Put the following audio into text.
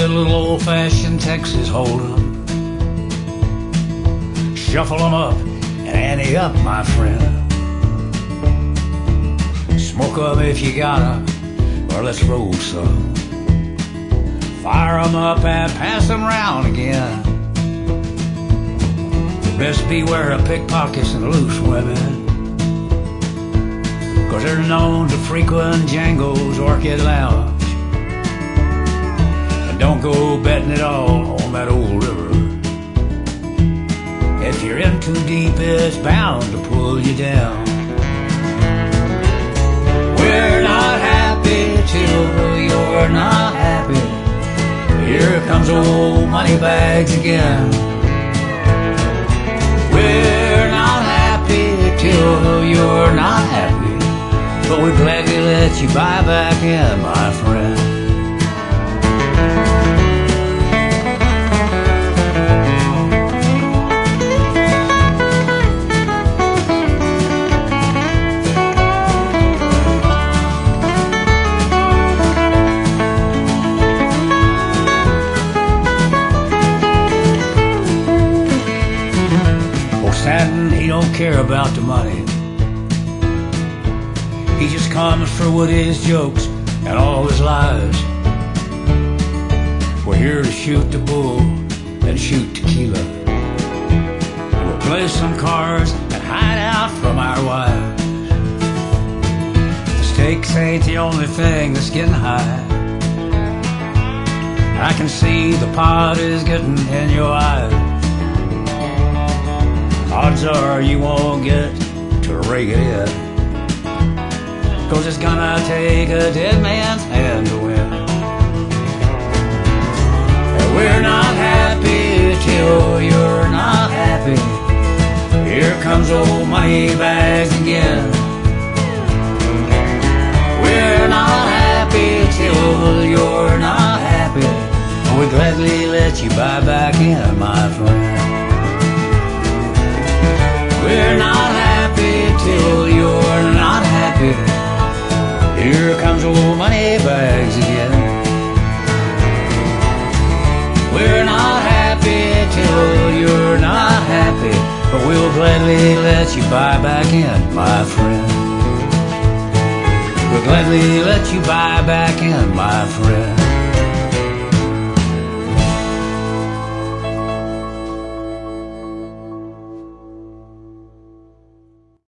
a little old-fashioned Texas Hold'em. Shuffle 'em up and ante up, my friend. Smoke 'em if you gotta, or let's roll some. Fire 'em up and pass 'em round again. Best beware of pickpockets and loose women, 'cause they're known to frequent Django's Orchid Lounge. And don't go betting it all on that old river. If you're in too deep, it's bound to pull you down. We're not happy till you're not happy. Here comes old Moneybags again. We're not happy till you're not happy, but we'd gladly let you buy back in, my friend. Stanton, he don't care about the money. He just comes for with his jokes and all his lies. We're here to shoot the bull and shoot tequila. We'll play some cards and hide out from our wives. The stakes ain't the only thing that's getting high. I can see the pot is getting in your eyes. Odds are you won't get to rake it in, 'cause it's gonna take a dead man's hand to win. And we're not happy till you're not happy. Here comes old Moneybags again. We're not happy till you're not happy. We'd gladly let you buy back in, my friend. We're not happy till you're not happy. Here comes old Moneybags again. We're not happy till you're not happy, but we'll gladly let you buy back in, my friend. We'll gladly let you buy back in, my friend.